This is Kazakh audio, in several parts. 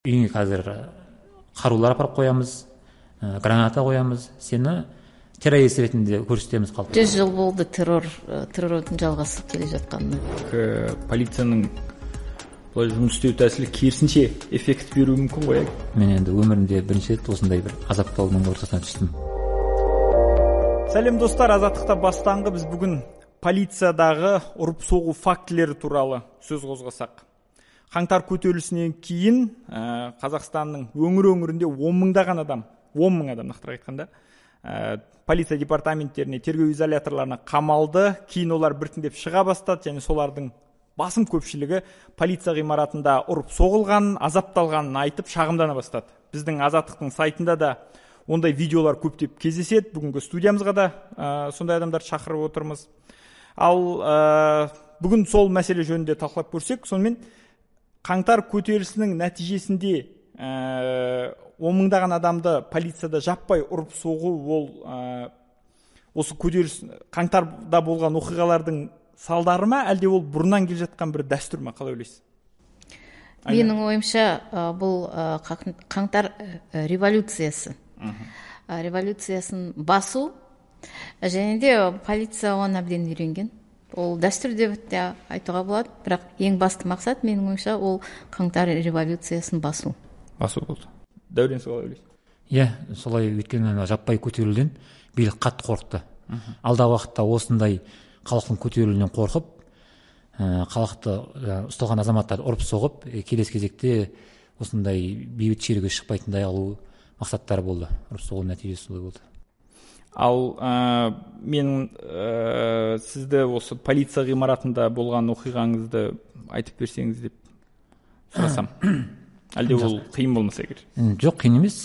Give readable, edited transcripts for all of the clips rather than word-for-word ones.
үйіңе қазір қарулар апарып қоямыз, граната қоямыз, сені террорист ретінде көрсетеміз қалып. 100 жыл болды террордың жалғасып келе жатқанына. Полицияның бұлай жұмыс істеу тәсілі керісінше эффект беруі мүмкін ғой. Мен енді өмірімде бірінші рет осындай бір азаптаудың ортасына түстім. Сәлем достар, Азаттықта бастаңғы біз бүгін полициядағы ұрып соғу фактілері туралы сөз қозғасақ. Қаңтар көтерілісінен кейін Қазақстанның өңір-өңірінде 10 мыңдаған адам, 10 мың адам нақтырақ айтқанда, полиция департаменттеріне, тергеу изоляторларына қамалды. Кейін олар біртіндеп шыға бастады, және солардың басым көпшілігі полиция ғимаратында ұрып соғылғанын, азапталғанын айтып шағымдана бастады. Біздің Азаттықтың сайтында да ондай видеолар көптеп кездеседі. Бүгінгі студиямызға да сондай адамдар шақырып отырмыз. Ал бүгін сол мәселе жөнінде талқылап көрсек, сонымен қаңтар көтерілісінің нәтижесінде 10 мыңдаған адамды полицияда жаппай ұрып соғу, ол осы көтеріліс қаңтарда болған оқиғалардың салдары ма, әлде ол бұрыннан келе жатқан бір дәстүр ма, қалай ойлайсыз? Менің ойымша бұл қаңтар революциясы. Революциясын басу, және де полиция оған әбден үйренген. Ол дәстүр деп те айтуға болады, бірақ ең басты мақсат менің ойымша ол қаңтар революциясын басу. Басу болды. Дәурен, солай ойлайсыз? Иә, солай. Өйткені жаппай көтерілуден билік қатты қорықты. Алдағы уақытта осындай халықтың көтерілуінен қорқып, халықты ұсталған азаматтарды ұрып соғып, келесі кезекте осындай бейбіт шеруге шықпайтындай алу мақсаттары болды. Ұрып соғу нәтижесі солай болды. Ал мен сізді осы полиция ғимаратында болған оқиғаңызды айтып берсеңіз деп сұрасам. Әлде ол қиын болмаса егер? Жоқ, қиын емес.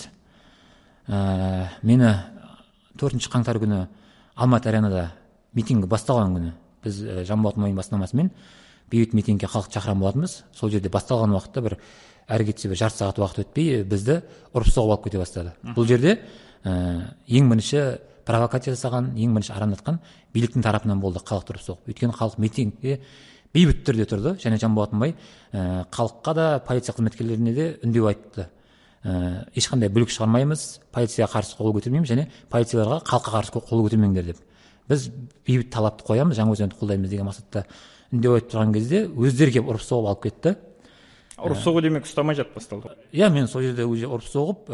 Мені 4 қаңтар күні Алматы аренада митингі басталған күні біз Жанболат Мамин бастамасымен бейбіт митингке халық шақырған болатынбыз. Сол жерде басталған уақытта бір әрі кетсе бір жарты сағат уақыт өтпей бізді ұрып соғып алып кете бастады. Бұл жерде ең бірінші провокация жасаған, ең бірінші арандатқан биліктің тарапынан болды халықты ұрып соғып. Өйткені халық митингке бейбіт түрде тұрды, және Жанболат Мамин халыққа да, полиция қызметкерлеріне де үндеу айтты. Ешқандай бүлік шығармаймыз, полицияға қарсы қол көтермейміз, және полицияларға халыққа қарсы қол көтермеңдер деп. Біз бейбіт талапты қоямыз, жаңа өзенді қолдаймыз деген мақсатта үндеу айтып тұрған кезде өздері келіп ұрып соғып алып кетті. Ұрып соғу демек ұстамай жатып басталды. Иә, мен сол жерде ұрып соғып,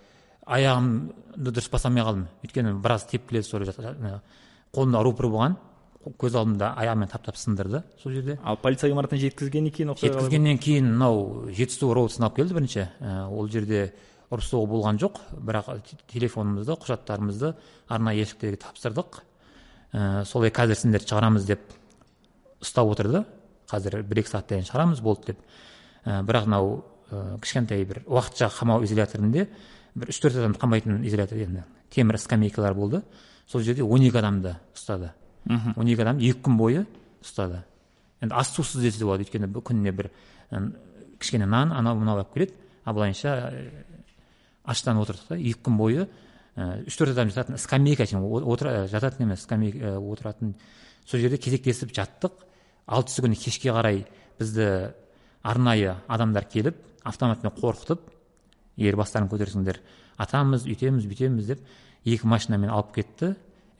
аяғымды дұрыс басамай қалдым. Өйткені біраз тепкіледі, сол қолымда рупор болған, көз алдымда аяғымен таптап сындырды сол жерде. Ал полиция ғимаратына жеткізгеннен кейін мынау Жетісу роутсын алып келді бірінші. Ол жерде ұрып соғу болған жоқ, бірақ телефонымызды, құжаттарымызды арнайы елшіліктерге тапсырдық. Солай қазір сендерді шығарамыз деп ұстап отырды. Қазір 1-2 сағаттан шығарамыз болды деп. Бірақ мынау кішкентай бір уақытша қамау изоляторында бір 3-4 адамды қамайтын изолятор, енді темір скамейкалар болды. Сол жерде 12 адамды ұстады. 12 адам 2 күн бойы ұстады. Енді ас сусыз десе болады, өйткені күніне бір кішкене нан, анау-мынау алып келеді. Абылайынша аштан отырдық та, 2 күн бойы 3-4 адам жататын скамейка, жататын емес, скамейка отыратын. Сол жерде кезектесіп жаттық. 6 күні кешке қарай бізді арнайы адамдар келіп, автоматпен қорқытып, егер бастарын көтерсеңдер, атамыз, үйтеміз, бүйтеміз деп 2 машинамен алып кетті.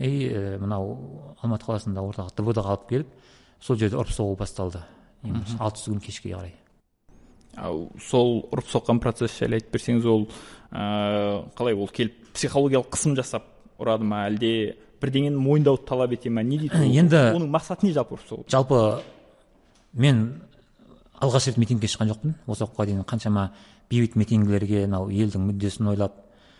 Мынау Алматы қаласында ортаға ДВД-ға алып келіп, сол жерде ұрып соғу басталды. 6 күн кешке қарай. Сол ұрып соққан процесс жайлы айтып берсеңіз, ол қалай, ол келіп психологиялық қысым жасап ұрады ма, әлде бірдеңені мойындауды талап ете ме, не дейді? Енді оның мақсаты не жалпы ұрып соғу? Жалпы мен алғаш рет митингке шыққан жоқпын. Осы уақытқа дейін қаншама бейбіт митингілерге, елдің мүддесін ойлап,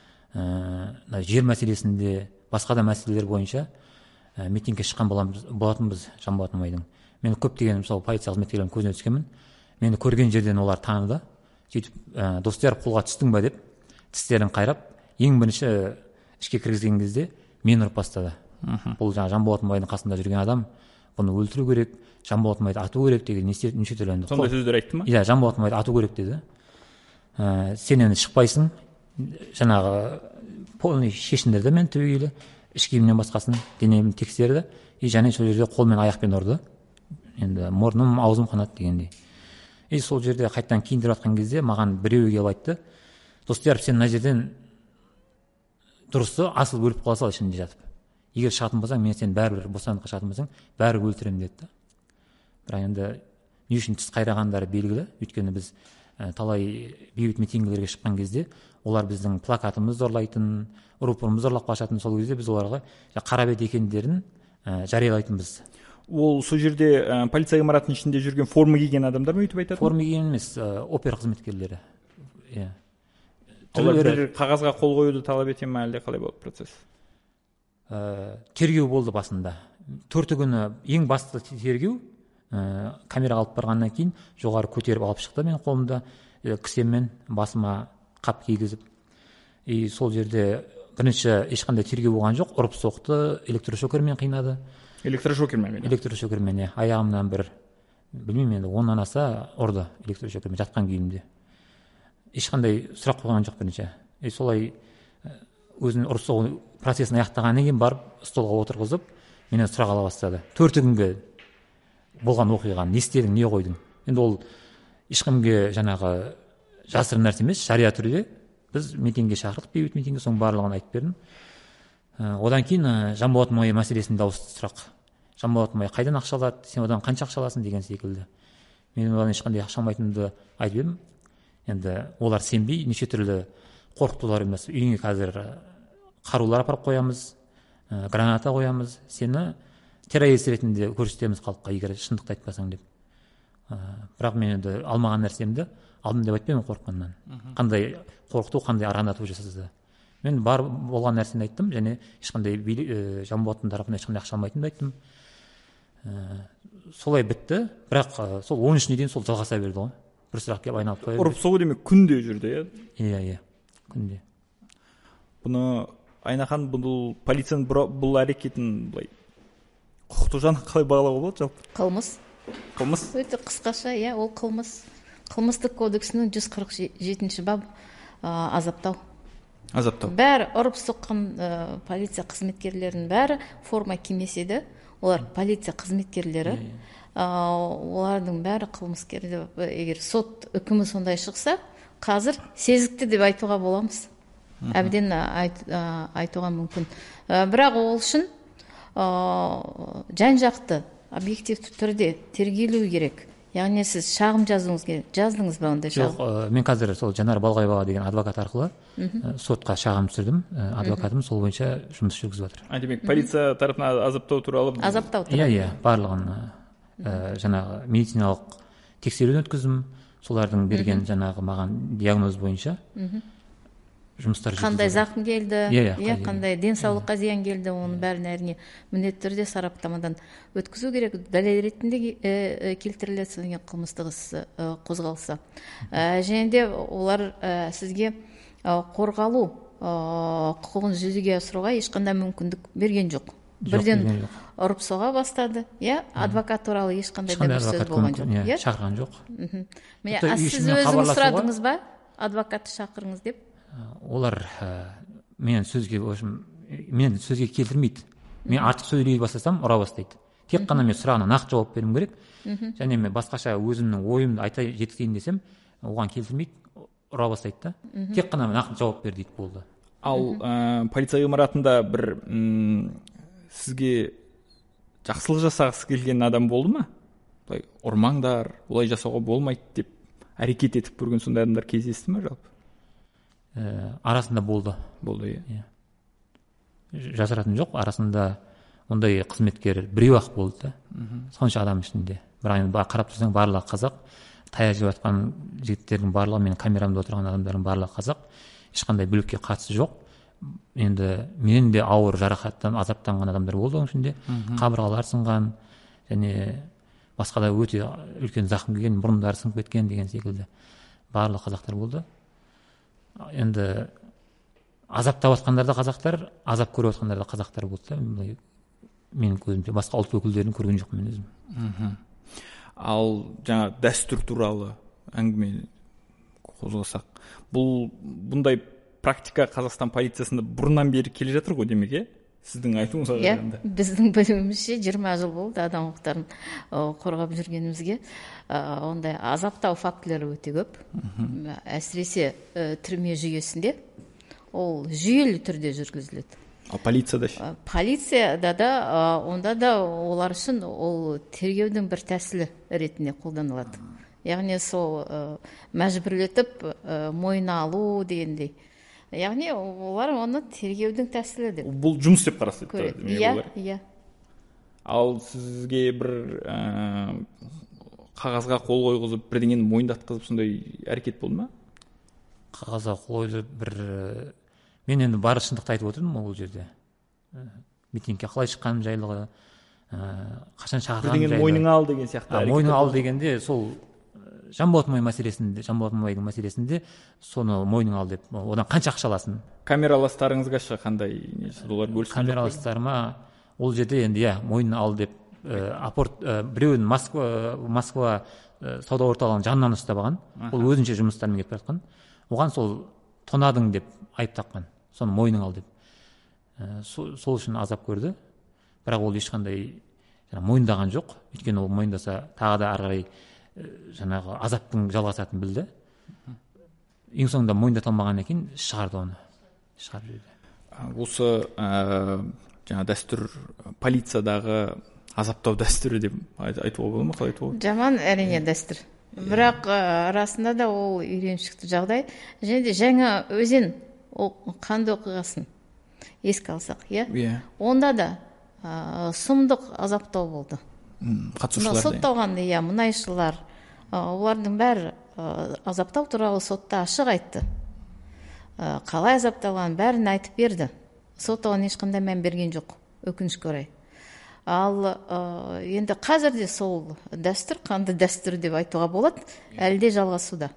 жер мәселесінде, басқа да мәселелер бойынша митингке шыққан болатынбыз Жанболат Маминнің. Мен көптеген мысалы полиция қызметкерлерінің көзіне түскенмін. Мені көрген жерден олар таныды. Сөйтіп, достар, қолға түстің ба деп, тістерін қайрап, ең бірінші ішке кіргізген кезде мені ұрып бастады. Бұл Жанболат Маминнің қасында жүрген адам, бұны өлтіру керек, Жанболат Маминді ату керек деген неше түрлі. Сондай сөздер айтты ма? Иә, Жанболат Маминді ату керек деді. Сен енді шықпайсың, жаңағы полный шешіндірді мен түбегейлі, іш киімнен басқасын денемді тексерді, және сол жерде қолмен аяқпен ұрды. Енді мұрным, аузым қанады дегендей. И сол жерде қайтадан киіндіріп жатқан кезде маған біреуі келіп айтты, Достияров, сен мына жерден дұрысы асыл өліп қала сал ішінде жатып. Егер шығатын болсаң, мен сені бәрібір бостандыққа шығатын болсаң, бәрібір өлтіремін деді. Бірақ енді не үшін тіс қайрағандары белгілі. Өйткені біз талай бейбіт митингілерге шыққан кезде олар біздің плакатымызды ұрлайтын, ұрып-ұрымызды ұрлап қашатын. Сол кезде біз оларға қара бет екендерін жариялайтынбыз. Ол сол жерде полиция ғимаратының ішінде жүрген форма киген адамдар ма өйтіп айтады? Форма киген емес, опера қызметкерлері. Иә. Олар бір қағазға қол қоюды талап ете ме, әлде қалай болды процесс? Тергеу болды басында. 4 күні ең басты тергеу, камераға алып барғаннан кейін жоғары көтеріп алып шықты мен қолымда кісеммен басыма қап кигізіп. И сол жерде бірінші ешқандай тергеу болған жоқ, ұрып соқты, электрошокермен қинады. Электрошокермен, аяғымнан білмеймін енді 10-нан аса ұрды электрошокермен жатқан күйімде. Ешқандай сұрақ қойған жоқ бірінші. Солай өзінің ұрып соғу процесін аяқтағаннан кейін барып столға отырғызып, менен сұрақ ала бастады. 4 күнге болған оқиғаны не істедің, не қойдың? Енді ол ешкімге жаңағы жасырын нәрсе емес, жария түрде біз митингге шақырдық, бейбіт митингге, соның барлығын айтып бердім. Одан кейін Жанболат Май мәселесінде ауысты сұрақ. Жанболат Май қайдан ақша алады, сен одан қанша ақша аласың деген секілді. Мен одан ешқандай ақша алмайтынымды айтып едім. Енді олар сенбей неше түрлі қорқытулар ұйымдасып, үйіңе қазір қарулар апарып қоямыз, граната қоямыз, сені террорист ретінде көрсетеміз халыққа, егер шындықты айтпасаң деп. Бірақ мен енді алмаған нәрсемді алдым деп айтпаймын қорыққаннан. Қандай қорқыту, қандай арандату жасады. Мен бар болған нәрсені айттым, және ешқандай Жанболаттың тарапынан ешқандай ақша алмайтынымды айттым. Солай бітті, бірақ сол 13-не дейін сол жалғаса берді ғой. Бір сұрақ келіп айналып қоя берді. Ұрып соғу демек күнде жүрді, иә? Иә, күнде. Бұны Айнахан, бұл полицияның бұл әрекетін былай құқықтық жағынан қалай бағалауға болады жалпы? Қылмыс? Өте қысқаша, иә, ол қылмыс. Қылмыстық кодексінің 147 бап азаптау. Бәрі ұрып соққан полиция қызметкерлерінің бәрі форма кимесе де, олар полиция қызметкерлері, олардың бәрі қылмыскер. Егер сот үкімі сондай шықса, қазір сезікті деп айтуға боламыз. Әбден айтуға мүмкін. Бірақ ол үшін жан-жақты объективті түрде тергелу керек. Яғни сіз шағым жазуыңыз керек. Жаздыңыз ба ондай шағым? Жоқ, мен қазір сол Жанар Балғайбаева деген адвокат арқылы сотқа шағым түсірдім. Адвокатым сол бойынша жұмыс жүргізіп жатыр. Демек, полиция тарапынан азаптау туралы? Иә, барлығын жаңағы медициналық тексеруден өткіздім. Солардың берген жаңағы маған диагноз бойынша жұмыстар жүргізіп. Қандай зақым келді, қандай денсаулыққа зиян келді, оның бәрін әрине міндетті түрде сараптамадан өткізу керек. Дәлел ретінде келтіріледі содан қылмыстық іс қозғалса. Және де олар сізге қорғалу құқығын жүзеге асыруға ешқандай мүмкіндік берген жоқ. Бірден ұрып соға бастады. Адвокат туралы ешқандай да бір сөз болған жоқ. Шақырған жоқ. Сіз өзіңіз сұрадыңыз ба, адвокатты шақырыңыз деп? Олар мен сөзге келтірмейді. Мен артық сөйлей бастасам ұра бастайды. Тек қана мен сұрағына нақты жауап беруім керек. Және мен басқаша өзімнің ойымды айта жеткізейін десем, оған келтірмейді, ұра бастайды да. Тек қана нақты жауап бер дейді, болды. Ал полиция ғимаратында бір сізге жақсылық жасағысы келген адам болды ма? Ұрмаңдар, олай жасауға болмайды деп әрекет етіп көрген сондай адамдар кездесті ме жалпы? Арасында болды, иә. Жасыратын жоқ, арасында ондай қызметкер біреу-ақ болды да. Сонша адам ішінде. Бірақ қарап тұрсаң барлығы қазақ, таяқ жеп жатқан жігіттердің барлығы, менің камерамда отырған адамдардың барлығы қазақ. Ешқандай бүлікке қатысы жоқ. Енді менен де ауыр жарақаттан азаптанған адамдар болды оның ішінде. Қабырғалар сынған, және басқа да өте үлкен зақым келген, мұрындары сынып кеткен деген секілді барлық қазақтар болды. Енді азаптап жатқандар да қазақтар, азап көріп жатқандар да қазақтар болды да. Менің көзімше басқа ұлт өкілдерін көрген жоқпын мен өзім. Ал жаңа дәстүр туралы әңгіме қозғасақ, бұндай практика Қазақстан полициясында бұрыннан бері келе жатыр ғой демек, сіздің айтуыңызға иә, қарағанда. біздің білуімізше 20 жыл болды адам құқықтарын қорғап жүргенімізге. Ондай азаптау фактілері өте көп. Әсіресе түрме жүйесінде ол жүйелі түрде жүргізіледі. Ал полицияда ше? Полицияда да онда да олар үшін ол тергеудің бір тәсілі ретінде қолданылады. Яғни сол мәжбүрлетіп мойнына алу дегендей. Яғни олар оны тергеудің тәсілі деп. Бұл жұмыс деп қарастырады. көреді. Иә. Ал сізге бір қағазға қол қойғызып, бірдеңені мойындатқызып сондай әрекет болды ма? Қағазға қол қойып бір мен енді бары шындықты айтып отырмын ол жерде. Митингке қалай шыққаным жайлығы, қашан шақырғаным жайлығы. Бірдеңені мойныңа ал деген сияқты. Мойныңа ал дегенде сол Жанболат Мамайдың мәселесінде соны мойныңа ал деп, одан қанша ақша аласың? Камераластарыңызға ше қандай олар бөлісіп? Камераластарыма ол жерде енді мойнына ал деп біреуін Москва сауда орталығының жанынан ұстап алған. Ол өзінше жұмыстармен кетіп жатқан. Оған сол тонадың деп айып таққан. Соны мойныңа ал деп. Сол үшін азап көрді. Бірақ ол ешқандай мойындаған жоқ. Өйткені ол мойындаса тағы да ары қарай жаңағы азаптың жалғасатынын білді. Ең соңында мойындата алмағаннан кейін шығарды оны. Шығарып жіберді. Осы жаңа дәстүр полициядағы азаптау дәстүрі деп айтуға болады ма? Қалай айтуға болады? Жаман әрине дәстүр. Бірақ арасында да ол үйреншікті жағдай. Және де жаңа өзен қанды оқиғасын еске алсақ, иә? Онда да сұмдық азаптау болды. Қатысушылар сотталған мұнайшылар, олардың бәрі азаптау туралы сотта ашық айтты. Қалай азапталған бәрін айтып берді. Сот оған ешқандай мән берген жоқ, өкінішке орай. Ал енді қазірде сол дәстүр, қанды дәстүр деп айтуға болады, әлде жалғасуда.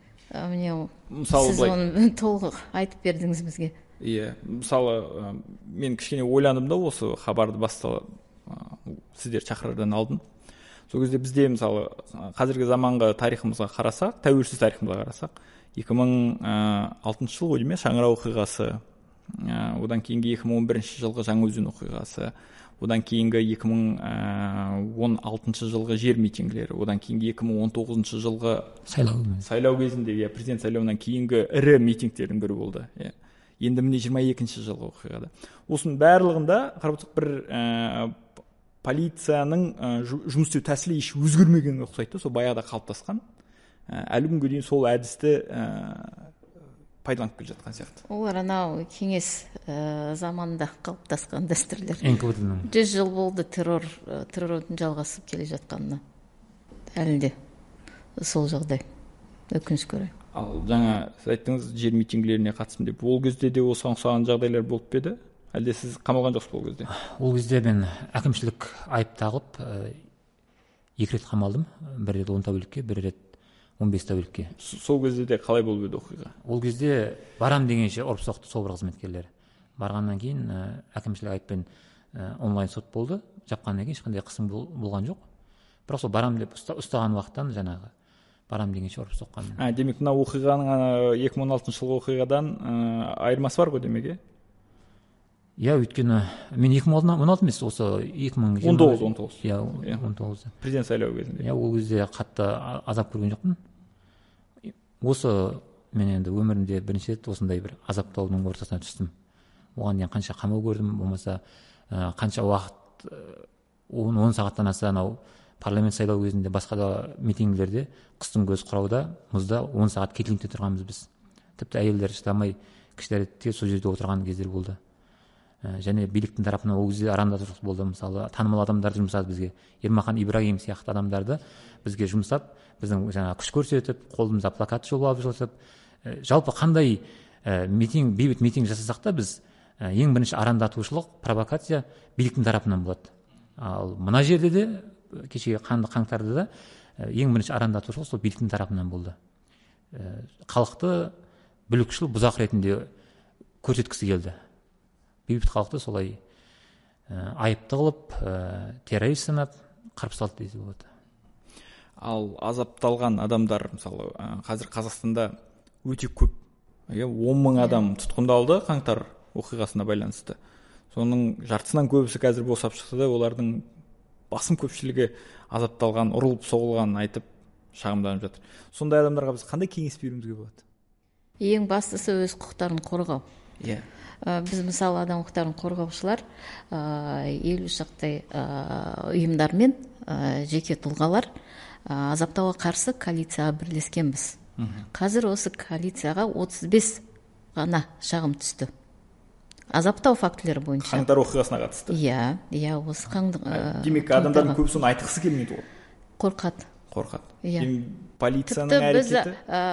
Сіз оны толық айтып бердіңіз бізге. Иә, мысалы мен кішкене ойландым да осы хабарды сіздер шақырардан алдын. Сол кезде бізде мысалы қазіргі заманғы тарихымызға қарасақ, тәуелсіз тарихымызға қарасақ, 2006 жыл ғой дейме, Шаңырау оқиғасы, одан кейінгі 2011 жылғы Жаңаөзен оқиғасы, одан кейінгі 2016 жылғы жер митингілері, одан кейінгі 2019 жылғы сайлау кезінде, президент сайлауынан кейінгі ірі митингтердің бірі болды. Енді міне 22 жылғы оқиғада. Осының барлығында қарапсық бір полицияның жұмыс істеу тәсілі еш өзгермегенге ұқсайды. Сол баяғыда қалыптасқан. Әлі күнге дейін сол әдісті пайдаланып келе жатқан сияқты. Олар анау кеңес заманында қалыптасқан дәстүрлер. 100 жыл болды террордың жалғасып келе жатқанына. Әлі де сол жағдай. Өкінішке орай. Ал жаңа сіз айттыңыз жер митингілеріне қатысым деп. Ол кезде де осыған ұқсаған жағдайлар болып еді? Әлде сіз қамалған жоқсыз ол кезде? Ол кезде мен әкімшілік айып тағылып 2 рет қамалдым. 1 рет 10 тәулікке, 1 рет 15 тәулікке. Сол кезде де қалай болып еді оқиға? Ол кезде барам дегенше ұрып соқты собор қызметкерлері. Барғаннан кейін әкімшілік айыппен онлайн сот болды. Жапқаннан кейін ешқандай қысым болған жоқ. Бірақ сол барам деп ұстаған уақыттан жаңағы барам дегенше ұрып соққан. Демек мына оқиғаның 2016 жылғы оқиғадан айырмасы бар ғой демек, е? Иә, өйткені мен 2016 емес, осы 2019. Иә, 19. Президент сайлауы кезінде. Иә, ол кезде қатты азап көрген жоқпын. Осы мен енді өмірімде бірінші рет осындай бір азаптаудың ортасына түстім. Оған дейін қанша қамау көрдім, болмаса қанша уақыт 10 сағаттан аса анау парламент сайлау кезінде басқа да митингілерде қыстың көз қырауда мұзда 10 сағат кетлингте тұрғанбыз біз. Тіпті әйелдер шыдамай кішілерде сол жерде отырған кездер болды. Және биліктің тарапынан ол кезде арандатушылық болды. Мысалы танымал адамдарды жұмсады бізге. Ермахан Ибрагим сияқты адамдарды бізге жұмсап, біздің жаңа күш көрсетіп, қолымызда плакат жолып алып жатып, жалпы қандай бейбіт митинг жасасақ та біз ең бірінші арандатушылық, провокация биліктің тарапынан болады. Ал мына жерде де кешегі қаңтарда да ең бірінші арандатушылық сол биліктің тарапынан болды. Халықты бүлікшіл, бұзақ ретінде көрсеткісі келді. Бейбіт халықты солай айыпты қылып, террорист санап қырып салды дейді болады. Ал азапталған адамдар, мысалы, қазір Қазақстанда өте көп. 10 мың адам тұтқындалды қаңтар оқиғасына байланысты. соның жартысынан көбісі қазір босап шықты да, олардың басым көпшілігі азапталған, ұрылып соғылғанын айтып шағымданып жатыр. Сондай адамдарға біз қандай кеңес беруімізге болады? Ең бастысы өз құқықтарын қорғау. Иә. Біз мысалы адам құқықтарын қорғаушылар 50 шақтай ұйымдармен жеке тұлғалар азаптауға қарсы коалицияға бірлескенбіз. Қазір осы коалицияға 35 ғана шағым түсті. Азаптау фактілері бойынша. Қаңтар оқиғасына қатысты. Иә, осы демек адамдардың көбісі оны айтқысы келмейді ғой. Қорқады. Полицияның әрекеті.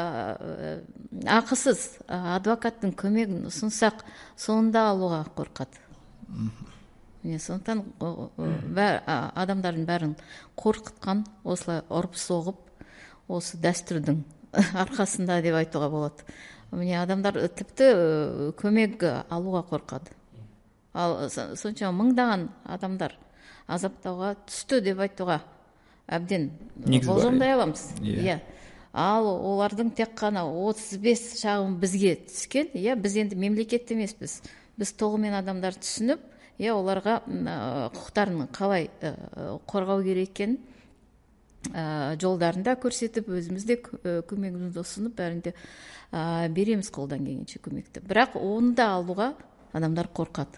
Ақысыз адвокаттың көмегін ұсынсақ, соңында алуға қорқады. Сондықтан адамдардың бәрін қорқытқан, осылай ұрып соғып, осы дәстүрдің арқасында деп айтуға болады. Адамдар тіпті көмек алуға қорқады. Ал сонша мыңдаған адамдар азаптауға түсті деп айтуға әбден болжамдай аламыз. Ал олардың тек қана 35 шағым бізге түскен. Біз енді мемлекет емеспіз. Біз толығымен адамдар түсініп, оларға құқықтарын қалай қорғау керек екенін жолдарында көрсетіп, өзімізде көмегімізді ұсынып, бәрінде береміз қолдан келгенше көмекті. Бірақ оны да алуға адамдар қорқады.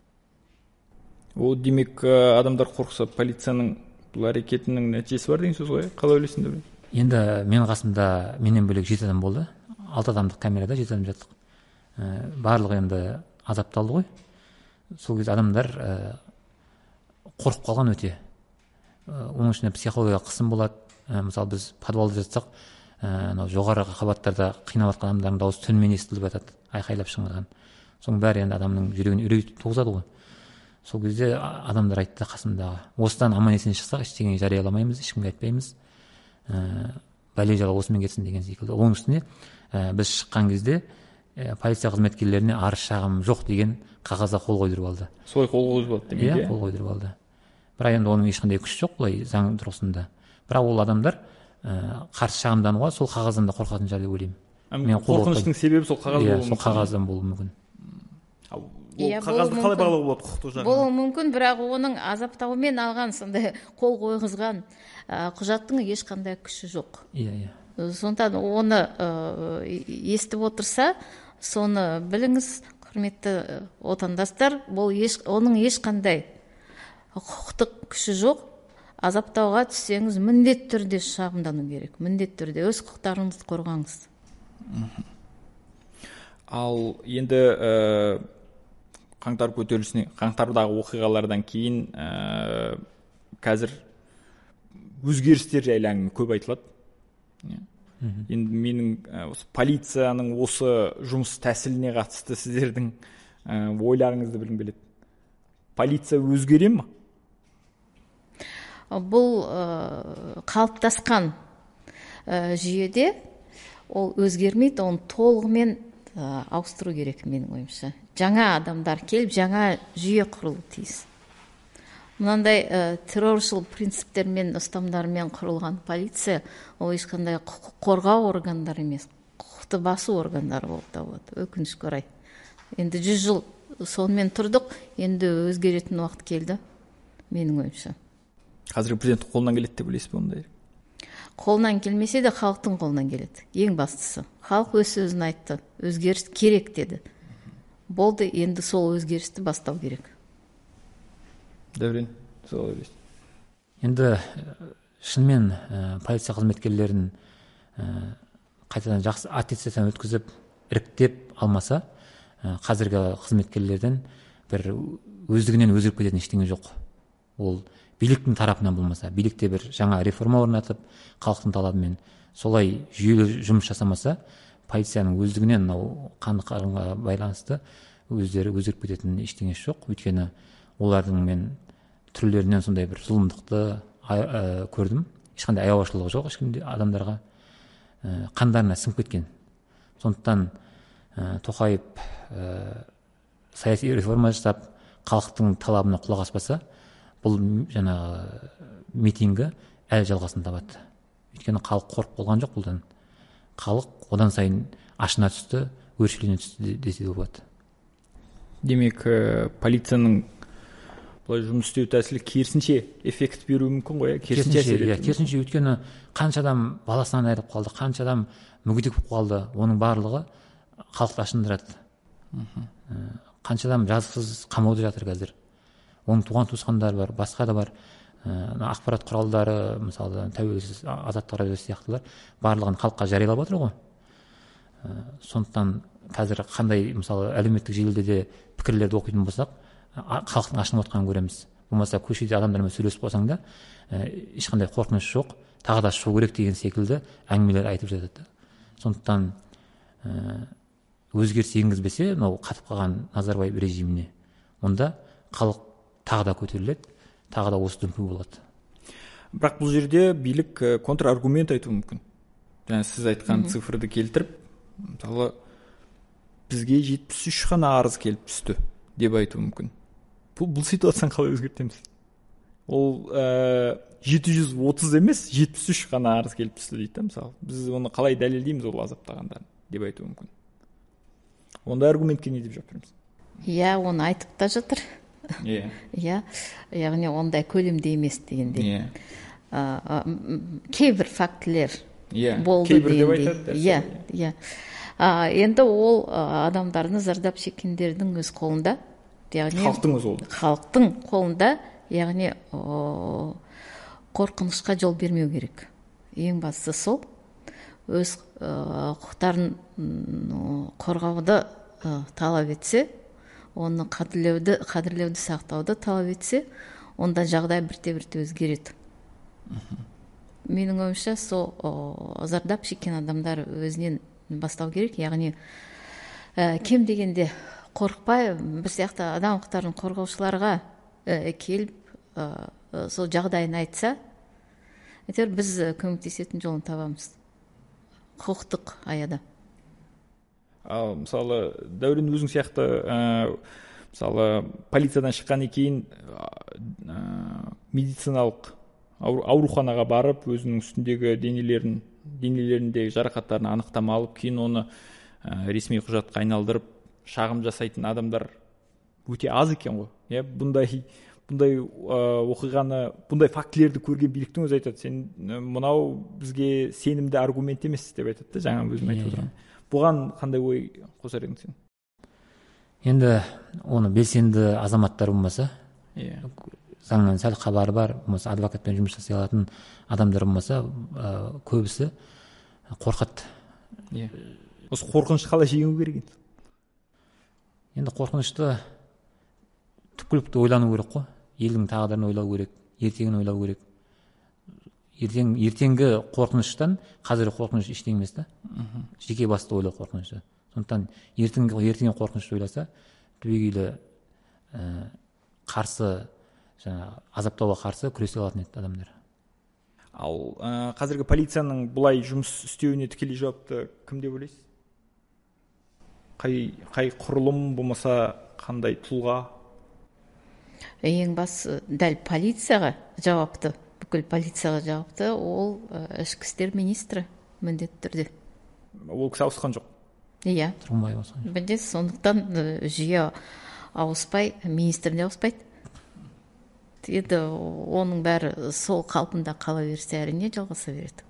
Ол демек адамдар қорқса, полицияның бұл әрекетінің нәтижесі бар деген сөз ғой? Қалай ойлайсың деп? Енді менің қасымда менен бөлек 7 адам болды. 6 адамдық камерада 7 адам жаттық. Барлығы енді азапталды ғой. Сол кезде адамдар қорқып қалған өте. Оның ішінде психологиялық қысым болады. Мысалы біз подвалда жатсақ, жоғарғы қабаттарда қиналып жатқан адамдардың дауысы түнімен естіліп жатады, айқайлап шыңғырған. Соның бәрі енді адамның жүрегіне үрей туғызады ғой. Сол кезде адамдар айтты қасымдағы, осыдан аман есен шықсақ, ештеңе жарияламаймыз, ешкімге айтпаймыз, бәле жала осымен кетсін деген секілді. Оның үстіне біз шыққан кезде полиция қызметкерлеріне арыз шағым жоқ деген қағазға қол қойдырып алды. Солай қол қойдырып алды демек? Иә, қол қойдырып алды. Бірақ енді оның ешқандай күші жоқ былай заң тұрғысында. Бірақ ол адамдар қарсы шағымдануға сол қағаздан да қорқатын шығар деп ойлаймын. Қорқыныштың себебі сол қағаз болуы мүмкін. Сол қағаздан болуы мүмкін. Қағазды қалай бағалауға болады құқықтық жағынан? Болуы мүмкін, бірақ оның азаптаумен алған сондай қол қойғызған құжаттың ешқандай күші жоқ. Сондықтан оны естіп отырса, соны біліңіз, құрметті отандастар, оның ешқандай құқықтық күші жоқ. Азаптауға түссеңіз, міндетті түрде шағымдану керек. Міндетті түрде өз құқықтарыңызды қорғаңыз. Ал енді қаңтар көтерілісіне, қаңтардағы оқиғалардан кейін қазір өзгерістер жайлы әңгіме көп айтылады. Енді менің полицияның осы жұмыс тәсіліне қатысты сіздердің ойларыңызды білгім келеді. Полиция өзгере ме? Бұл қалыптасқан жүйеде ол өзгермейді, оны толығымен ауыстыру керек менің ойымша. Жаңа адамдар келіп, жаңа жүйе құрылу тиіс. Мынандай терроршыл принциптермен, ұстамдармен құрылған полиция, ол ешқандай құқық қорғау органдары емес, құқықты басу органдары болып табылады. Өкінішке орай. Енді 100 жыл сонымен тұрдық, енді өзгеретін уақыт келді, менің ойымша. Қазіргі президенттің қолынан келеді деп ойлайсыз ба ондай? Қолынан келмесе де халықтың қолынан келеді. Ең бастысы. Халық өз сөзін айтты, өзгеріс керек деді. Болды, енді сол өзгерісті бастау керек. Дәурен, солай ойлайсыз. Енді шынымен полиция қызметкерлерін қайтадан жақсы аттестациядан өткізіп, іріктеп алмаса, қазіргі қызметкерлерден бір өздігінен өзгеріп кететін ештеңе жоқ. Ол биліктің тарапынан болмаса, билікте бір жаңа реформа орнатып, халықтың талабымен солай жүйелі жұмыс жасамаса, полицияның өздігінен қанды қарымға байланысты өздері өзгеріп кететін ештеңесі жоқ. Өйткені олардың мен түрлерінен сондай бір зұлымдықты көрдім. Ешқандай аяушылығы жоқ ешкімде адамдарға, қандарына сіңіп кеткен. Сондықтан Тоқаев саяси реформа жасап, халықтың талабына құлақ аспаса, бұл жаңағы митингі әлі жалғасын табады. Өйткені халық қорқып болған жоқ бұлдан. Халық одан сайын ашына түсті, өршелене түсті десе де болады. Демек, полицияның былай жұмыс істеу тәсілі керісінше эффект беруі мүмкін ғой, керісінше әсер етуі мүмкін. Керісінше, өйткені қанша адам баласынан айырылып қалды, қанша адам мүгедек болып қалды, оның барлығы халықты ашындырады. Қанша адам жазықсыз қамауда жатыр қазір. Оның туған туысқандары бар, басқа да бар. Ақпарат құралдары, мысалы тәуелсіз азаттық радиосы сияқтылар, барлығын халыққа жариялап отыр ғой. Сондықтан қазір қандай, мысалы әлеуметтік желіде де пікірлерді оқитын болсақ, халықтың ашынып отқанын көреміз. Болмаса көшеде адамдармен сөйлесіп қалсаң да ешқандай қорқыныш жоқ, тағы да шығу керек деген секілді әңгімелер айтып жатады. Сондықтан өзгеріс енгізбесе, мынау қатып қалған Назарбаев режиміне, онда халық тағы да көтеріледі, тағы да осы дүмпу болады. Бірақ бұл жерде билік контраргумент айтуы мүмкін. Жаңа сіз айтқан цифрды келтіріп, мысалы бізге 73 қана арыз келіп түсті деп айтуы мүмкін. Бұл ситуацияны қалай өзгертеміз? Ол 730 емес, 73 қана арыз келіп түсті дейді, мысалы. Біз оны қалай дәлелдейміз ол азаптағандарын деп айтуы мүмкін. Онда аргументке не деп жауап береміз? Иә, оны айтып та жатыр. Иә, яғни ондай көлемде емес дегенде. Кейбір фактілер болды дегенде. Иә. Енді ол адамдардың, зардап шеккендердің өз қолында, яғни халықтың қолында, яғни қорқынышқа жол бермеу керек. Ең бастысы сол, өз құқықтарын қорғауды талап етсе, оны қадірлеуді сақтауды талап етсе, онда жағдай бірте-бірте өзгереді. Менің ойымша, сол зардап шеккен адамдар өзінен бастау керек, яғни кем дегенде қорықпай, бір сияқты адам құқықтарын қорғаушыларға келіп, сол жағдайын айтса, біз көмектесетін жолын табамыз. Құқықтық аяда. Мысалы, Дәурен өзің сияқты, мысалы, полициядан шыққаннан кейін медициналық ауруханаға барып, өзінің үстіндегі денелеріндегі жарақаттарын анықтама алып, кейін оны ресми құжатқа айналдырып, шағым жасайтын адамдар өте аз екен ғой. Бұндай оқиғаны, бұндай фактілерді көрген биліктің өзі айтады, сен мынау бізге сенімді аргумент емес деп айтады, жаңа өзім айтып отырмын. Бұған қандай ой қосар едің сен? Енді оны белсенді азаматтар болмаса, заңнан сәл хабары бар, болмаса адвокатпен жұмыс жасай алатын адамдар болмаса, көбісі қорқады. Осы қорқыныш қалай жеңу керек енді? Енді қорқынышты түпкілікті ойлану керек қой. Елдің тағдырын ойлау керек, ертеңін ойлау керек. Ертеңгі қорқыныштан қазіргі қорқыныш ештеңе емес та. Жеке басты ойлау қорқынышы. Сондықтан ертеңгі қорқынышты ойласа, түбегейлі қарсы, азаптауға қарсы күресе алатын еді адамдар. Ал қазіргі полицияның бұлай жұмыс істеуіне тікелей жауапты кім деп ойлайсыз? Қай құрылым болмаса, қандай тұлға? Ең басы дәл полицияға жауапты, бүкіл полицияға жауапты, ол ішкі істер министрі міндетті түрде. Ол кісі ауысқан жоқ? Иә. Тұрғынбай ауысқан жоқ. Міндет, сондықтан жүйе ауыспай, министр де ауыспайды. Енді оның бәрі сол қалпында қала берсе, әрине жалғаса береді.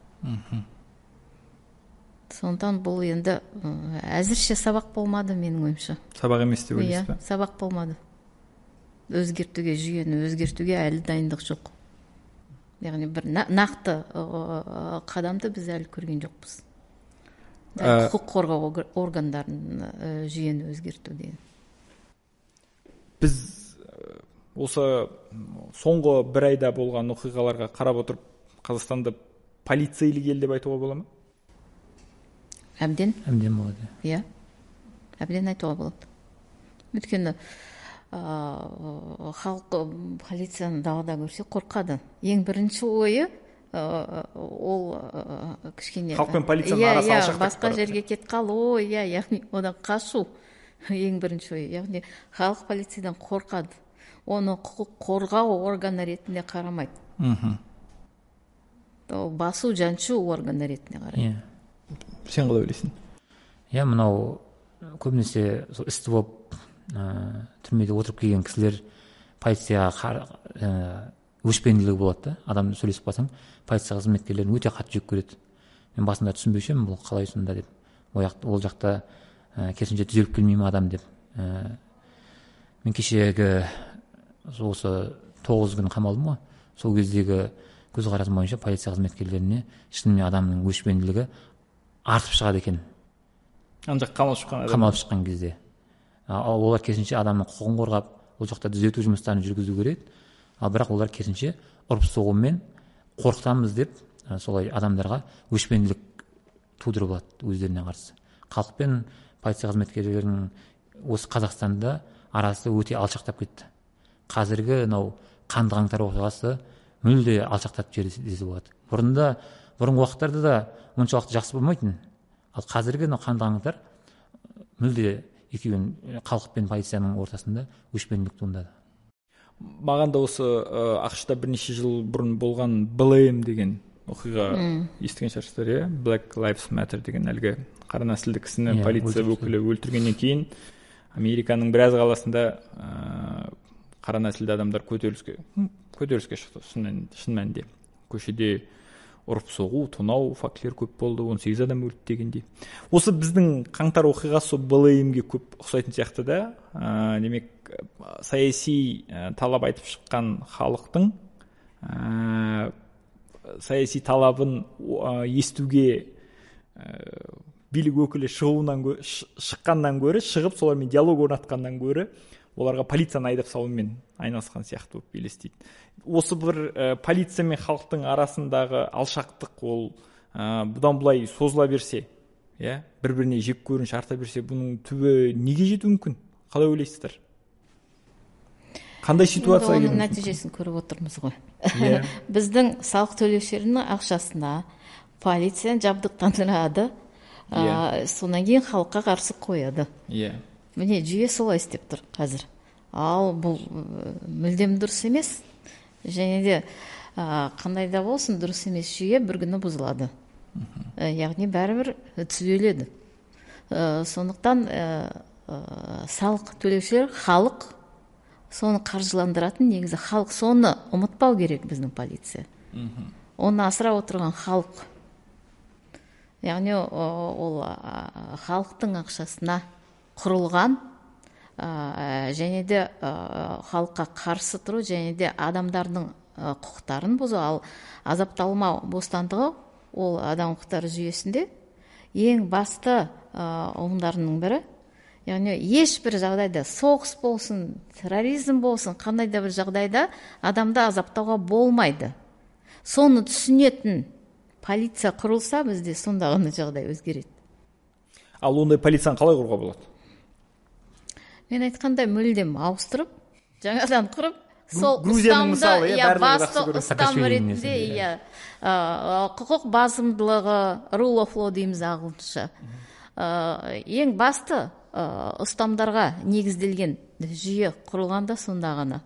Сондықтан бұл енді әзірше сабақ болмады менің ойымша. Сабақ емес деп ойлайсыз ба? Сабақ болмады. Өзгертуге, жүйені өзгертуге әлі дайындық жоқ. Яғни бір нақты қадамды біз әлі көрген жоқпыз. Құқық қорғау органдарын жүйені өзгерту деген. Біз осы соңғы бір айда болған оқиғаларға қарап отырып, Қазақстанды полицейлік ел деп айтуға бола ма? Әбден болады. Иә, әбден айтуға болады. Өйткені халық полицияны далада көрсе қорқады. Ең бірінші ойы ол кішкене халық пен полицияның арасы алшақтап барады. Басқа жерге кетіп қалу, яғни одан қашу ең бірінші ойы. Яғни халық полициядан қорқады. Оны құқық қорғау органы ретінде қарамайды. Басу, жаншу органы ретінде қарайды. Сен қалай ойлайсың? Мынау көбінесе істі болып түрмеде отырып келген кісілер полицияға өшпенділігі болады да. Адам сөйлесіп қалсаң, полиция қызметкерлерін өте қатты жек көреді. Мен басында түсінбеуші едім, бұл қалай сонда деп. Ол жақта керісінше түзеліп келмей ме адам деп. Мен кешегі осы 9 күн қамалдым ғой. Сол кездегі көзқарасым бойынша полиция қызметкерлеріне шынымен адамның өшпенділігі артып шығады екен. Ана жақ қамалып шыққан кезде. Олар керісінше адамның құқығын қорғап, ол жақта түзету жұмыстарын жүргізу керек. Ал бірақ олар керісінше ұрып соғумен қорқытамыз деп, солай адамдарға өшпенділік тудырып алады өздеріне қарсы. Халық пен полиция қызметкерлерінің осы Қазақстанда арасы өте алшақтап кетті. Қазіргі қанды қаңтар оқиғасы мүлде алшақтап жіберді десе болады. Бұрынғы уақыттарда да мұншалықты жақсы болмайтын. Ал қазіргі қанды қаңтар мүлде екеуін, халық пен полицияның ортасында өшпенділік туындады. Маған да осы ақш-та бірнеше жыл бұрын болған БЛМ деген оқиға естіген шығарсыздар, Black Lives Matter деген әлгі қара нәсілді кісіні полиция өкілі өлтіргеннен кейін Американың біраз қаласында қара нәсілді адамдар көтеріліске шықты. Шын мәнінде көшеде ұрып соғу, тонау фактілер көп болды, 18 адам өлді дегендей. Осы біздің қаңтар оқиғасы БЛМ-ге көп ұқсайтын сияқты да. Демек, саяси талап айтып шыққан халықтың саяси талабын естуге билік өкілі шыққаннан гөрі, шығып солармен диалог орнатқаннан гөрі, оларға полицияны айдап салумен айналысқан сияқты болып елестейді. Осы бір полиция мен халықтың арасындағы алшақтық ол бұдан былай созыла берсе, бір-біріне жек көрініш арта берсе, бұның түбі неге жетуі мүмкін? Қалай ойлайсыздар? Қандай ситуация? Оның нәтижесін көріп отырмыз ғой. Біздің салық төлеушілердің ақшасына полиция жабдықтандырады, сонан кейін халыққа қарсы қояды. Міне жүйе солай істеп тұр қазір. Ал бұл мүлдем дұрыс емес. Және де қандай да болсын дұрыс емес жүйе бір күні бұзылады. Яғни бәрібір түзеледі. Сондықтан салық төлеушілер халық, соны қаржыландыратын негізі халық, соны ұмытпау керек біздің полиция. Оны асырап отырған халық. Яғни ол халықтың ақшасына құрылған және де халыққа қарсы тұру және де адамдардың құқықтарын бұзу. Ал азапталмау бостандығы ол адам құқықтары жүйесінде ең басты ұғымдарының бірі. Яғни ешбір жағдайда соғыс болсын, терроризм болсын, қандай да бір жағдайда адамды азаптауға болмайды. Соны түсінетін полиция құрылса, бізде сонда ғана жағдай өзгереді. Ал ондай полицияны қалай құруға болады? Мен айтқандай мүлдем ауыстырып, жаңадан құрып, сол Грузияның мысалы, басты ұстам ретінде құқық басымдылығы, rule of law дейміз ағылшынша. Ең басты ұстамдарға негізделген жүйе құрылғанда сонда ғана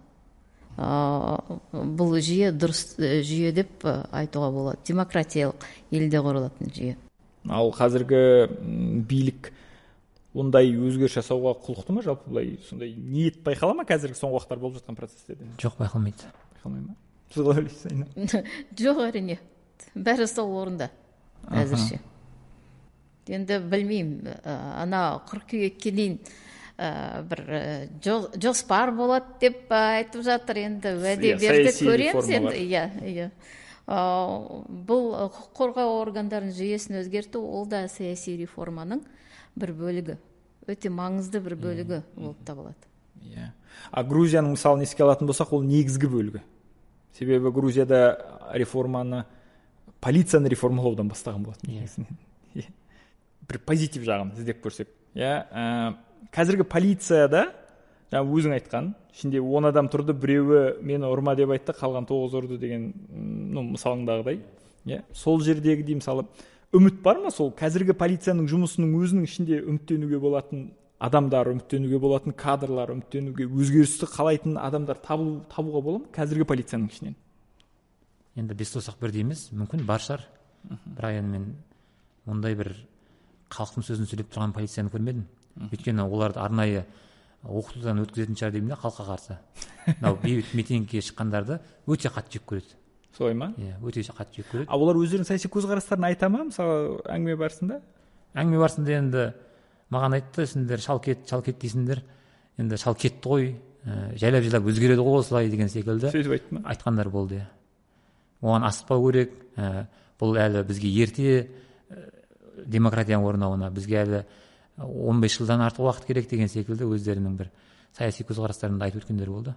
бұл жүйе дұрыс жүйе деп айтуға болады. Демократиялық елде құрылатын жүйе. Ал қазіргі билік ондай өзгеріс жасауға құлықты ма? Жалпы былай сондай ниет байқала ма қазіргі соңғы уақыттар болып жатқан процестерден? Жоқ, байқалмайды. Байқалмай ма? Сіз қалай ойлайсыз? Жоқ, әрине. Бәрі сол орында әзірше. Енді білмеймін, ана қыркүйекке дейін бір жоспар болады деп айтып жатыр, енді уәде берді, көреміз енді. Бұл құқық қорғау органдарының жүйесін өзгерту, ол да саяси реформаның бір бөлігі, өте маңызды бір бөлігі болып табылады. Грузияның мысалын еске алатын болсақ, ол негізгі бөлігі. Себебі Грузияда реформаны полицияны реформалаудан бастаған болатын. Бір позитив жағын іздеп көрсек. Қазіргі полицияда, өзің айтқан, ішінде 10 адам тұрды, біреуі мені ұрма деп айтты, қалған 9 ұрды деген мысалыңдағыдай. Сол жердегі мысалы үміт бар ма? Сол қазіргі полицияның жұмысының өзінің ішінде үміттенуге болатын адамдар, үміттенуге болатын кадрлар, үміттенуге өзгерісті қалайтын адамдар табуға бола ма қазіргі полицияның ішінен? Енді бес саусақ бірдей емес, мүмкін бар шығар. Бірақ енді мен ондай бір халықтың сөзін сөйлеп тұрған полицияны көрмедім. Өйткені оларды арнайы оқытудан өткізетін шығар деймін да, халыққа қарсы. Мынау бейбіт митингке шыққандарды өте қатты жек көреді. Солай ма? Иә, өте қатты жек көреді. Олар өздерінің саяси көзқарастарын айта ма, мысалы әңгіме барысында? Әңгіме барысында енді маған айтты, сендер шал кет дейсіңдер, енді шал кетті ғой, жайлап өзгереді ғой осылай деген секілді сөйтіп айтты ма? Айтқандар болды. Оған асықпау керек, бұл әлі бізге ерте демократияның орнауына, бізге әлі 15 жылдан артық уақыт керек деген секілді өздерінің бір саяси көзқарастарында айтып өткендер болды.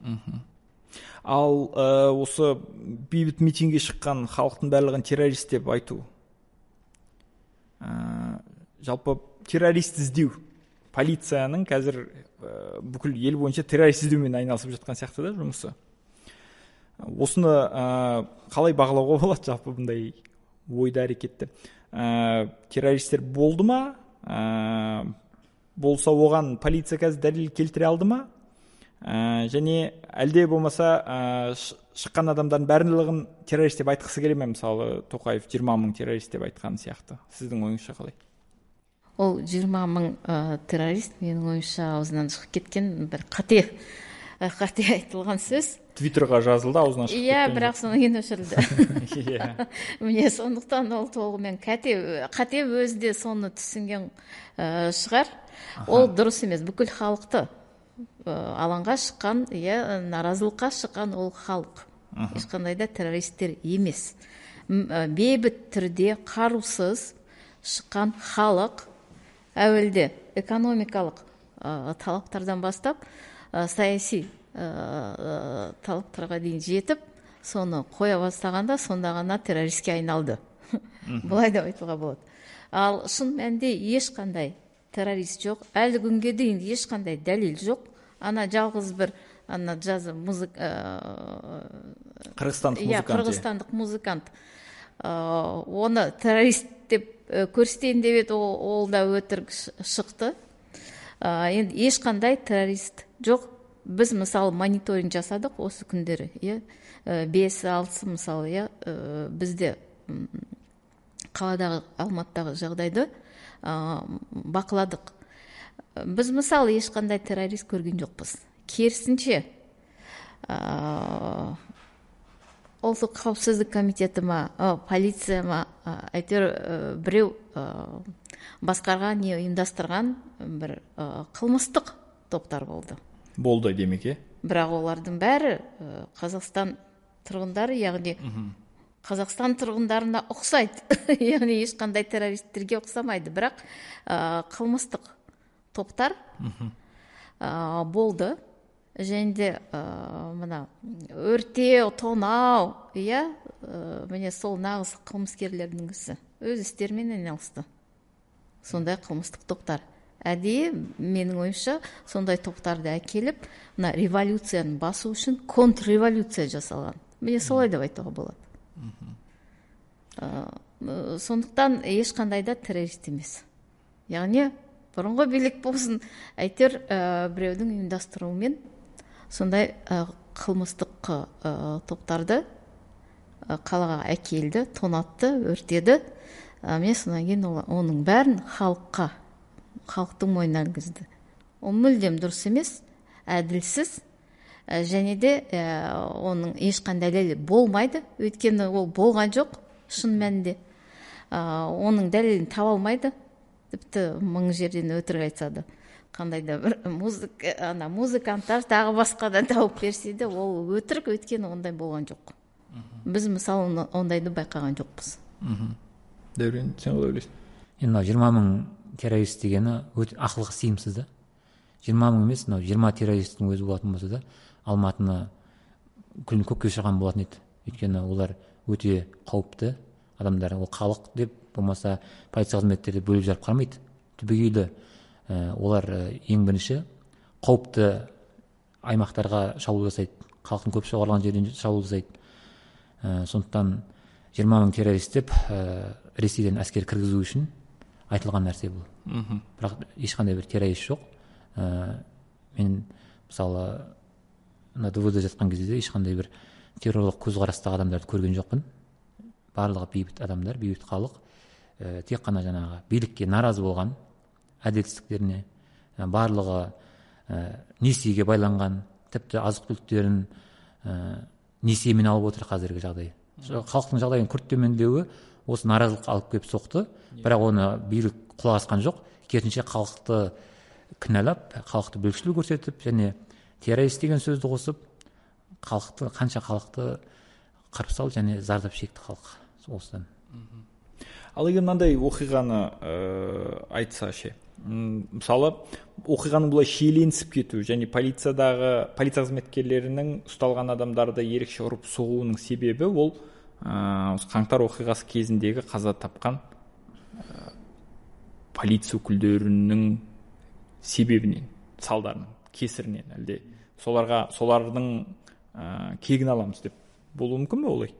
Ал осы бейбіт митингге шыққан халықтың барлығын террорист деп айту, жалпы террорист іздеу, полицияның қазір бүкіл ел бойынша террорист іздеумен айналысып жатқан сияқты да жұмысы. Осыны қалай бағалауға болады жалпы бұндай ойда әрекетті? Террористер болды ма? Болса оған полиция қазір дәлел келтіре алды ма? Және әлде болмаса шыққан адамдардың бәрінлігін террорист деп айтқысы келе ме? Мысалы Тоқаев 20 мың террорист деп айтқан сияқты. Сіздің ойыңызша қалай? Ол 20 мың террорист менің ойымша аузынан шығып кеткен бір қате айтылған сөз. Твиттерға жазылды, аузынан шығып кеткен. Иә, бірақ содан кейін өшірілді. Міне сондықтан ол толығымен қате өзі де соны түсінген шығар. Ол дұрыс емес. Бүкіл халықты алаңға шыққан, наразылыққа шыққан ол халық. Ешқандай да террористер емес. Бейбіт түрде қарусыз шыққан халық әуелде экономикалық талаптардан бастап саяси талаптарға дейін жетіп, соны қоя бастағанда сонда ғана террористке айналды. Бұлай да айтуға болады. Ал шын мәнінде ешқандай террорист жоқ, әлі күнге дейін ешқандай дәлел жоқ. Ана жалғыз бір қырғызстандық музыкант оны террорист деп көрсетейін деп еді, ол да өтірік шықты. Енді ешқандай террорист жоқ. Біз мысалы мониторинг жасадық осы күндері, 5-6 мысалы, бізде қаладағы Алматыдағы жағдайды бақыладық. Біз мысалы ешқандай террорист көрген жоқпыз. Керісінше ұлттық қауіпсіздік комитеті ма, полиция ма, әйтеуір біреу басқарған не ұйымдастырған бір қылмыстық топтар болды демек, бірақ олардың бәрі Қазақстан тұрғындары, яғни Қазақстан тұрғындарына ұқсайды. Яғни ешқандай террористтерге ұқсамайды, бірақ қылмыстық топтар болды. Және де мына өртеу, тонау, міне сол нағыз қылмыскерлердің ісі. Өз істерімен айналысты. Сондай қылмыстық топтар. Әдейі менің ойымша сондай топтарды әкеліп, мына революцияны басу үшін контрреволюция жасалған. Міне солай деп айтуға болады. Сондықтан ешқандай да террорист емес. Яғни бұрынғы билік болсын, әйтеуір біреудің ұйымдастыруымен сондай қылмыстық топтарды қалаға әкелді, тонатты, өртеді. Мен содан кейін оның бәрін халықтың мойнына ілгізді. Ол мүлдем дұрыс емес, әділсіз, және де оның ешқандай дәлелі болмайды, өйткені ол болған жоқ шын мәнінде. Оның дәлелін таба алмайды, тіпті 1000 жерден өтірік айтса да. Қандай да бір музыканттар тағы басқа да тауып берсе де, ол өтірік, өйткені ондай болған жоқ. Біз мысалы ондайды байқаған жоқпыз. Дәурен, сен қалай ойлайсың? Енді 20 мың террорист дегені өте ақылға сыйымсыз да. 20 мың емес, 20 террористтің өзі болатын болса да, Алматыны күлін көкке ұшырған болатын еді. Өйткені олар өте қауіпті адамдар, ол халық деп, болмаса полиция қызметтерді бөліп жарып қармайды. Түбегейлі олар ең бірінші қауіпті аймақтарға шабуыл жасайды, халықтың көп шоғырланған жерден шабуыл жасайды. Сондықтан 20 мың террорист деп Ресейден әскер кіргізу үшін айтылған нәрсе бұл. Бірақ ешқандай бір террорист жоқ. Мен мысалы ДВД жатқан кезде ешқандай бір террорлық көзқарастағы адамдарды көрген жоқпын. Барлығы бейбіт адамдар, бейбіт халық. Тек қана жаңағы билікке наразы болған, әділетсіздіктеріне, барлығы несиеге байланған, тіпті азық түліктерін несиемен алып отыр қазіргі жағдай. Халықтың жағдайының күрт төмендеуі осы наразылыққа алып келіп соқты, бірақ оны билік құлақ асқан жоқ. Керісінше халықты кінәлап, халықты бөлшіл көрсетіп және террорист деген сөзді қосып, қанша халықты қырып салды және зардап шекті халық осыдан. Ал егер мынандай оқиғаны айтса ше, мысалы оқиғаның бұлай шиеленісіп кету және полиция қызметкерлерінің ұсталған адамдарды ерекше ұрып соғуының себебі ол қаңтар оқиғасы кезіндегі қаза тапқан полиция өкілдерінің себебінен, салдарынан, кесірінен, әлде солардың кегін аламыз деп болуы мүмкін бе олай?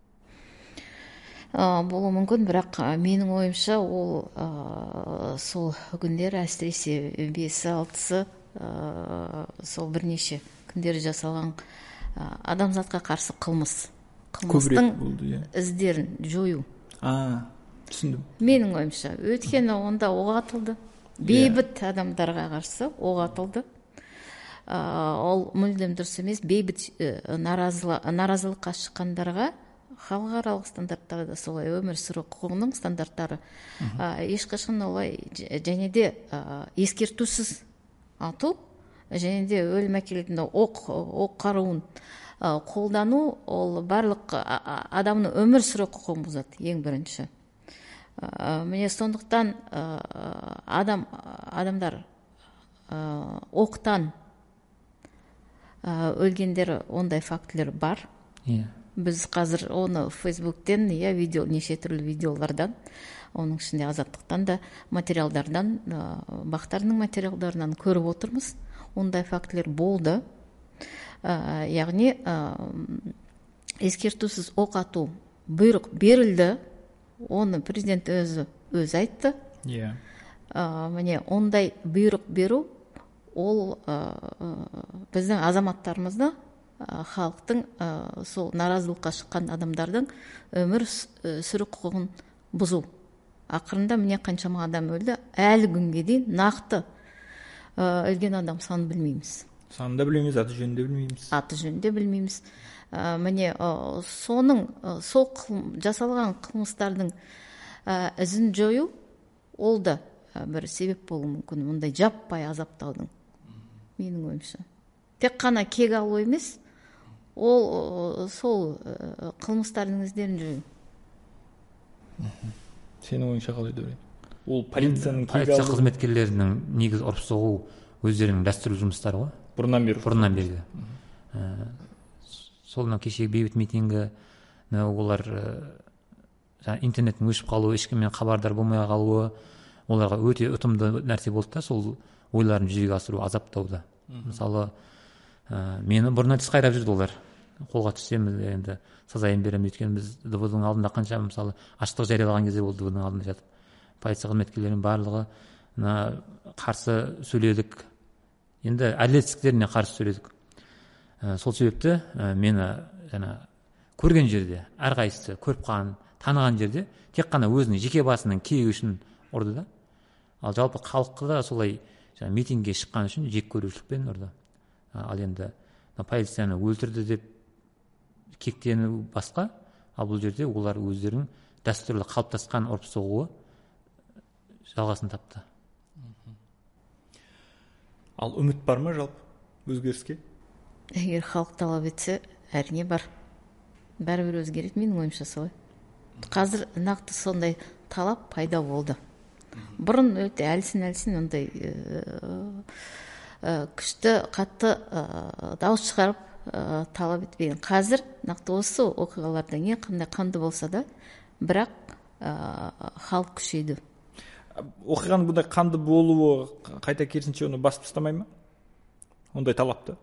Болуы мүмкін, бірақ менің ойымша ол сол күндер әсіресе 5-6-сы сол бірнеше күндер жасалған адамзатқа қарсы қылмыстың іздерін жою. Түсіндім. Менің ойымша, өйткені онда оқ атылды, бейбіт адамдарға қарсы оқ атылды. Ол мүлдем дұрыс емес. Бейбіт наразылыққа шыққандарға халықаралық стандарттарда солай өмір сүру құқығының стандарттары ешқашан олай және де ескертусіз ату және де өлім әкелетін оқ қаруын қолдану ол барлық адамның өмір сүру құқығын бұзады ең бірінші. Міне сондықтан адамдар оқтан өлгендер ондай фактілер бар. Біз қазір оны Фейсбуктен, неше түрлі видеолардан, оның ішінде Азаттықтан да материалдардан, бақтарының материалдарынан көріп отырмыз. Ондай фактілер болды. Яғни ескертусіз оқ ату бұйрық берілді. Оны президент өзі айтты. Міне ондай бұйрық беру ол біздің азаматтарымызды, халықтың сол наразылыққа шыққан адамдардың өмір сүру құқығын бұзу. Ақырында міне қаншама адам өлді. Әлі күнге дейін нақты өлген адам санын білмейміз. Санын да білмейміз, аты жөнін де білмейміз. Аты жөнін де білмейміз. Міне сол жасалған қылмыстардың ізін жою ол да бір себеп болуы мүмкін. Мұндай жаппай азаптаудың. Менің ойымша. Тек қана кек алу емес, ол сол қылмыстардың іздерін жою. Сенің ойыңша қалай деп ойлайсың? Ол полиция қызметкерлерінің негізі ұрып соғу өздерінің дәстүрлі жұмыстары ғой. Бұрыннан бері. Сол кешегі бейбіт митингі, олар интернеттің өшіп қалуы, ешкіммен хабардар болмай қалуы, оларға өте ұтымды нәрсе болды да, сол ойларын жүзеге асыру, азаптауда. Мысалы, мені бұрыннан тіс қайрап жүрді олар. Қолға түссеміз, енді сазайын беремін, өйткені біз ДВ-дің алдында қанша, мысалы, аштық жариялаған кезде ол ДВ-дің алдында жатып. Полиция қызметкерлерінің барлығы қарсы сөйледік. Енді әділетсіздіктеріне қарсы сөйледік. Сол себепті мені көрген жерде, әрқайсысы көріп қалған, таныған жерде тек қана өзінің жеке басының кегі үшін ұрды да. Ал жалпы халыққа да солай митингге шыққан үшін жек көрушілікпен ұрды. Ал енді полицияны өлтірді деп кектену басқа, ал бұл жерде олар өздерінің дәстүрлі қалыптасқан ұрып соғуы жалғасын тапты. Ал үміт бар ма жалпы өзгеріске? Егер халық талап етсе, әрине бар. Бәрібір өзгереді, менің ойымша солай. Қазір нақты сондай талап пайда болды. Бұрын өте әлсін ондай күшті, қатты дауыс шығарып талап етпеген. Қазір нақты осы оқиғаларда не қандай қанды болса да, бірақ халық күшейді. Оқиғаның бұндай қанды болуы қайта керісінше оны басып тастамай ма? Ондай талапты?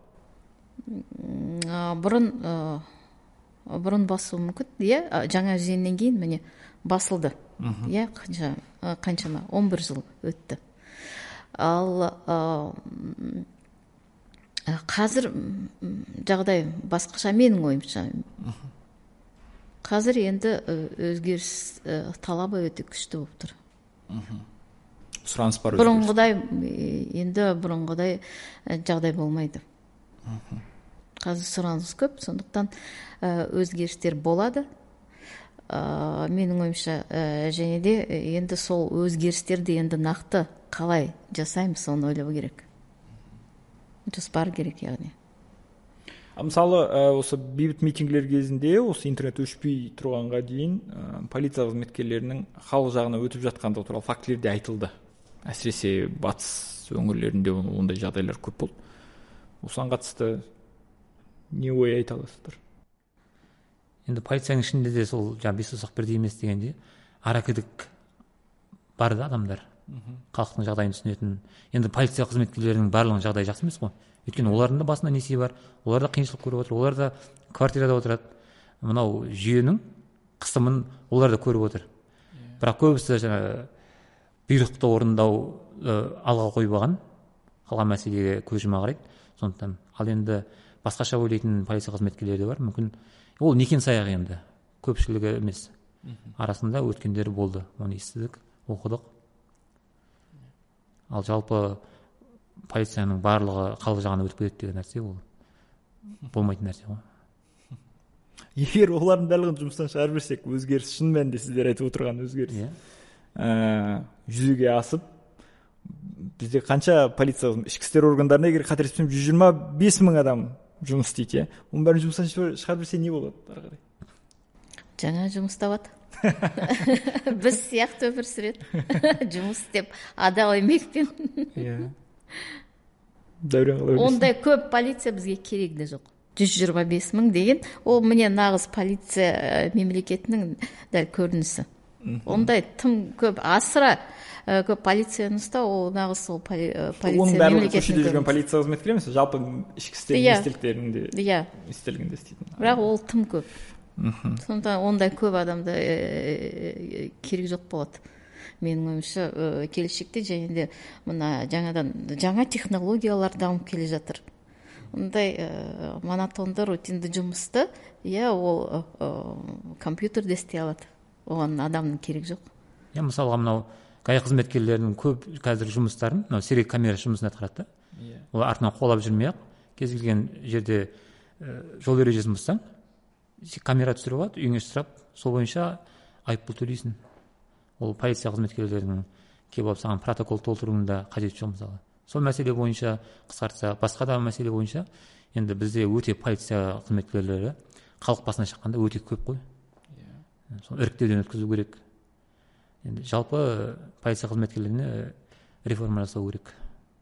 Бұрын басуы мүмкін, жаңа жиыннан кейін міне басылды. Қаншама 11 жыл өтті. Ал қазір жағдай басқаша, менің ойымша. Қазір енді өзгеріс талабы өте күшті болып тұр. Сұраныс бар. Бұрынғыдай енді бұрынғыдай жағдай болмайды. Қазір сұраныс көп, сондықтан өзгерістер болады. Менің ойымша, және де енді сол өзгерістерді енді нақты қалай жасаймыз, соны ойлау керек. Жоспар керек, яғни. Мысалы, осы бейбіт митингілер кезінде, осы интернет өшпей тұрғанға дейін, полиция қызметкерлерінің халық жағына өтіп жатқандығы туралы фактілер де айтылды. Әсіресе батыс өңірлерінде ондай жағдайлар көп болды. Осыған қатысты не ой айта аласыздар? Енді полицияның ішінде де сол бес саусақ бірдей емес дегенде аракідік бар да адамдар, халықтың жағдайын түсінетін. Енді полиция қызметкерлерінің барлығының жағдайы жақсы емес қой. Өйткені олардың да басында несие бар, олар да қиыншылық көріп отыр, олар да квартирада отырады. Мынау жүйенің қысымын олар да көріп отыр. Бірақ көбісі бұйрықты орындау алға қойып алған, қалған мәселеге көз жұма қарайды. Сондықтан ал енді басқаша ойлайтын полиция қызметкерлері бар. Мүмкін ол некен саяқ, енді көпшілігі емес. Арасында өткендері болды, оны естідік, оқыдық. Ал жалпы полицияның барлығы халық жағына өтіп кетеді деген нәрсе ол болмайтын нәрсе ғой. Егер олардың барлығын жұмыстан шығарып жіберсек, өзгеріс шын мәнінде сіздер айтып отырған өзгеріс жүзеге асып, бізде қанша полиция, ішкі істер органдарында, егер қателеспесем, 125 мың адам жұмыс істейді. Оның бәрін жұмыстан шығарып жіберсе не болады ары қарай? Жаңа жұмыс табады. Біз сияқты өмір сүреді. Жұмыс істеп, адал еңбекпен. Ондай көп полиция бізге керек де жоқ. 125 мың деген, ол міне нағыз полиция мемлекетінің дәл көрінісі. Ондай тым көп, асыра көп полицияны ұстау, ол нағыз сол полиция мемлекетінің көрінісі. Оның бәрі көшеде жүрген полиция қызметкері емес, жалпы ішкі істер министрлігінде істейтін. Бірақ ол тым көп. Сондықтан ондай көп адамда керек жоқ болады. Менің ойымша, келешекте және де мына жаңа технологиялар дамып келе жатыр. Ондай монотонды, рутинді жұмысты, ол компьютерде істей алады. Оған адамның керек жоқ. Мысалға, мынау ГАИ қызметкерлерінің көп қазір жұмыстарын сирек камера жұмысын атқарады. Ол артынан қуалап жүрмей-ақ, кез келген жерде жол ережесін бұзсаң, камера түсіріп алады, үйіңе ұстап, сол бойынша айыппұл төлейсің. Ол полиция қызметкерлерінің келіп алып саған протокол толтыруында қажет жоқ. Мысалы, сол мәселе бойынша қысқартса, басқа да мәселе бойынша енді бізде өте полиция қызметкерлері халық басына шыққанда өте көп қой. Сол іріктеуден өткізу керек. Енді жалпы полиция қызметкерлеріне реформа жасау керек.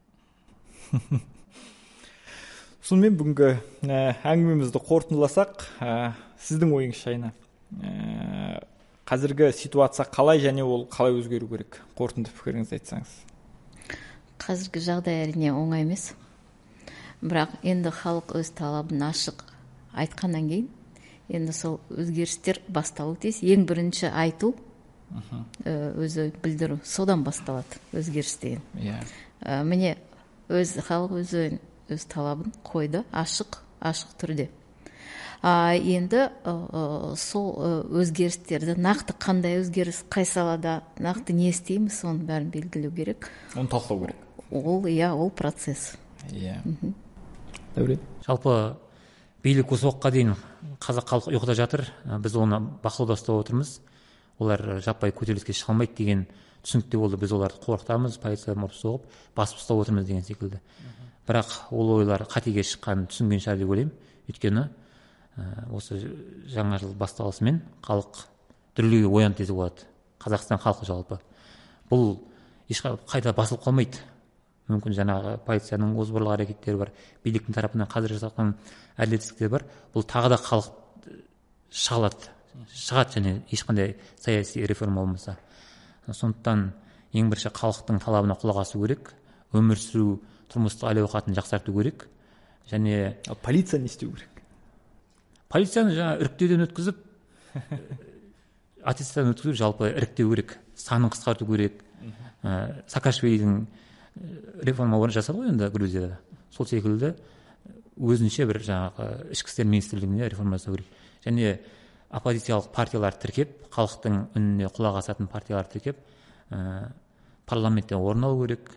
Сонымен бүгінгі әңгімемізді қорытындыласақ, сіздің ойыңызша, Айна, қазіргі ситуация қалай және ол қалай өзгеру керек? Қорытынды пікіріңізді айтсаңыз. Қазіргі жағдай әрине оңай емес. Бірақ енді халық өз талабын ашық айтқаннан кейін, енді сол өзгерістер басталу тиіс. Ең бірінші айту, өзі білдіру, содан басталады өзгеріс деген. Міне халық өз талабын қойды, ашық түрде. Енді сол өзгерістерді, нақты қандай өзгеріс, қай салада, нақты не істейміз, соның бәрін белгілеу керек. Оны талқылау керек. Ол процесс. Дәурен. Жалпы билік осы уақытқа дейін қазақ халқы ұйқыда жатыр, біз оны бақылауда ұстап отырмыз. Олар жаппай көтеріліске шыға алмайды деген түсінікте болды. Біз оларды қорқытамыз, полициядан ұрып соғып, басып ұстап отырмыз деген секілді. Бірақ ол ойлар қатеге шыққанын түсінген шығар деп ойлаймын. Өйткені осы жаңа жыл басталысымен халық дүрлеуге оян тезі болады. Қазақстан халқы жалпы. Бұл қайта басылып қалмайды. Мүмкін жаңағы полицияның озбырлық әрекеттері бар, биліктің тарапынан қазір жасалған әділетсіздіктер бар. Бұл тағы да халық шығады және ешқандай саяси реформа болмаса. Сондықтан ең бірінші халықтың талабына құлақ асу керек, өмір сүру, тұрмыстық әл-ауқатын жақсарту керек. Және полиция не істеу керек? Полицияны іріктеуден өткізіп, аттестаттан өткізіп, жалпы іріктеу керек, санын қысқарту керек. Саакашвилидің реформа жасады ғой енді Грузияда. Сол секілді өзінше бір жаңағы ішкі істер министрлігіне реформа жасау керек. Және оппозициялық партиялар тіркеп, халықтың үніне құлақ асатын партиялар тіркеп, парламентте орын алу керек.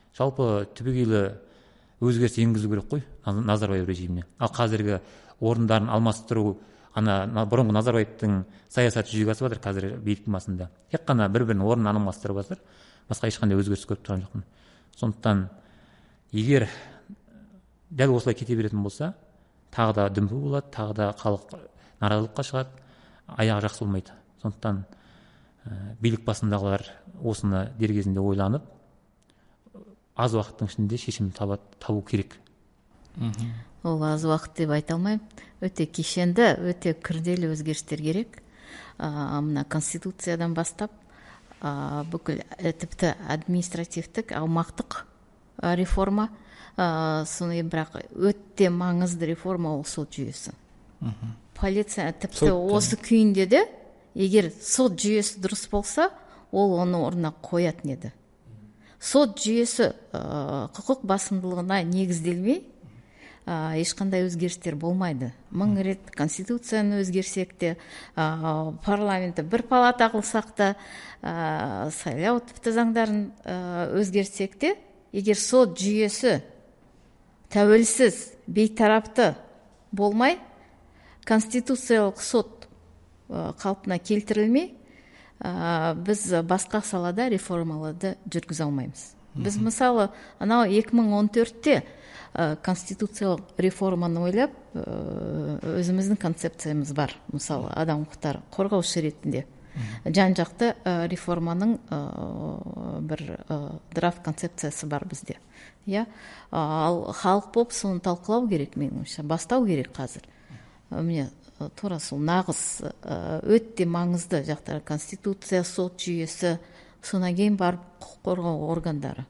жалпы түбегейлі өзгеріс енгізу керек қой Назарбаев режиміне. Ал қазіргі орындарын алмастыру, бұрынғы Назарбаевтың саясаты жүзеге асып жатыр қазір биліктің басында. Тек қана бір-бірінің орнын алмастырып жатыр. Басқа ешқандай өзгеріс көріп тұрған жоқпын. Сондықтан егер дәл осылай кете беретін болса, тағы да дүмпу болады, тағы да халық наразылыққа шығады, аяғы жақсы болмайды. Сондықтан билік басындағылар осыны дер кезінде ойланып, аз уақыттың ішінде шешім табу керек. Ол аз уақыт деп айта алмаймын. Өте кешенді, өте күрделі өзгерістер керек. Мына конституциядан бастап бүкіл тіпті административтік, аумақтық реформа, соны бірақ өте маңызды реформа ол сот жүйесі. Полиция тіпті осы күйінде де, егер сот жүйесі дұрыс болса, ол оны орнына қоятын еді. Сот жүйесі құқық басымдылығына негізделмей, ешқандай өзгерістер болмайды. 1000 рет конституцияны өзгерсек те, парламентті бір палата қылсақ та, сайлау тіпті заңдарын өзгерсек те, егер сот жүйесі тәуелсіз, бейтарапты болмай, конституциялық сот қалпына келтірілмей, біз басқа салада реформаларды жүргізе алмаймыз. Біз мысалы, анау 2014-те конституциялық реформаны ойлап, өзіміздің концепциямыз бар. Мысалы, адам құқықтары қорғаушы ретінде жан-жақты реформаның бір драфт концепциясы бар бізде. Ал халық болып соны талқылау керек, меніңше, бастау керек қазір. Міне тура сол нағыз өте маңызды жақтары конституция, сот жүйесі, содан кейін барып құқық қорғау органдары.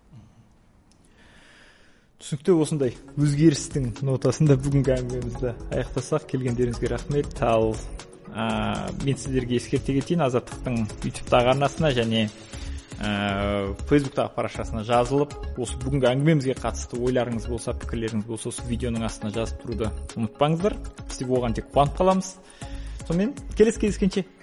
Түсінікті, осындай өзгерістің нотасында бүгінгі әңгімемізді аяқтасақ. Келгендеріңізге рахмет. Ал мен сіздерге ескерте кетейін, Азаттықтың YouTube-тағы арнасына және Facebook-тағы парақшасына жазылып, осы бүгінгі әңгімемізге қатысты ойларыңыз болса, пікірлеріңіз болса, осы видеоның астына жазып тұруды ұмытпаңыздар. Біз оған тек қуанып қаламыз. Сонымен келесі кездескенше